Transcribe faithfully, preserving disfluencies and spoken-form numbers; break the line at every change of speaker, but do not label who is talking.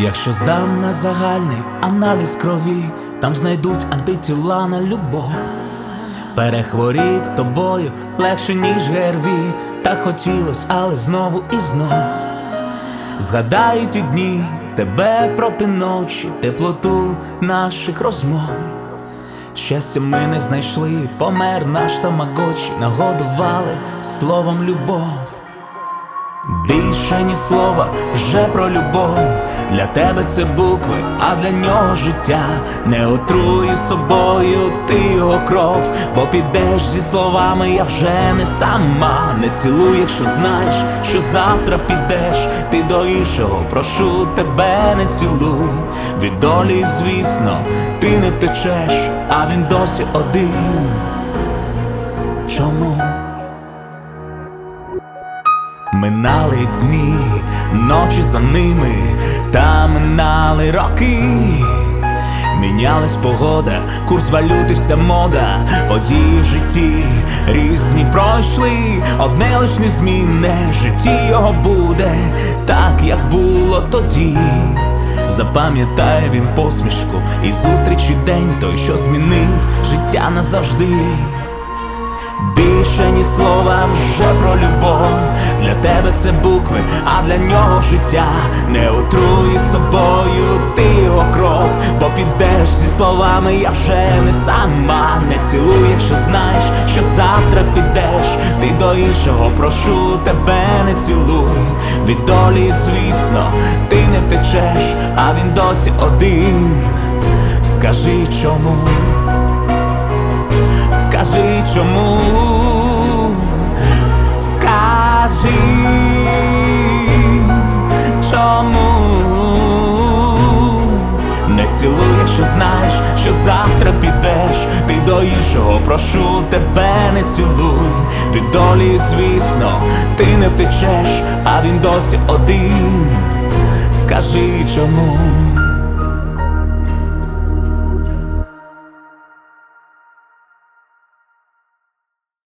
Якщо здам на загальний аналіз крові, там знайдуть антитіла на любов. Перехворів тобою легше, ніж ГРВІ, так хотілось, але знову і знов. Згадаю ті дні, тебе проти ночі, теплоту наших розмов. Щастя ми не знайшли, помер наш тамагочі, нагодували словом любов. Більше ні слова вже про любов. Для тебе це букви, а для нього життя. Не отруй собою ти його кров, бо підеш зі словами я вже не сама. Не цілуй, якщо знаєш, що завтра підеш ти до іншого, прошу тебе, не цілуй. Від долі, звісно, ти не втечеш, а він досі один. Чому? Минали дні, ночі за ними, та минали роки. Мінялась погода, курс валюти, вся мода, події в житті різні пройшли, одне лиш незмінне, в житті його буде так, як було тоді. Запам'ятає він посмішку і зустрічі день той, що змінив життя назавжди. Більше ні слова вже про любов. Для тебе це букви, а для нього життя. Не отруй собою ти його кров, бо підеш зі словами я вже не сама. Не цілуй, якщо знаєш, що завтра підеш ти до іншого, прошу тебе, не цілуй. Від долі, звісно, ти не втечеш, а він досі один. Скажи чому? Скажи чому, скажи чому. Не цілуй, якщо знаєш, що завтра підеш ти до іншого, прошу тебе, не цілуй. Від долі, звісно, ти не втечеш, а він досі один. Скажи чому.